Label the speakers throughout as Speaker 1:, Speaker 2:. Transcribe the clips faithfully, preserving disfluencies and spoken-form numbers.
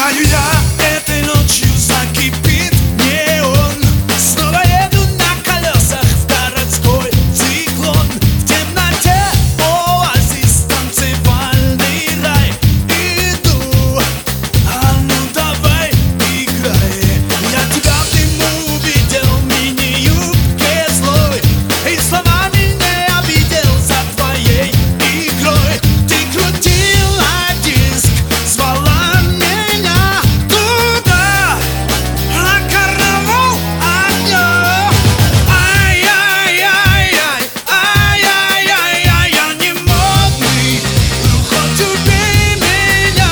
Speaker 1: Знаю я, этой ночью закипит неон. Снова еду на колесах в городской циклон. В темноте оазис, танцевальный рай. Иду, а ну давай играй. Я тебя в дыму увидел, мини-юбке злой. И словами не обидел за твоей игрой. Ты крутила диск, звала меня туда, на карнавал огня. Ай-яй-яй-яй, ай-яй-яй-яй, я не модный, ну хоть убей меня.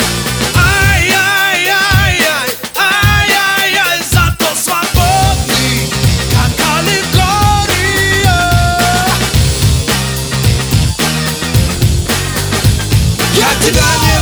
Speaker 1: Ай-яй-яй-яй, ай-яй-яй, зато свободный, как аллегория. Я тебя не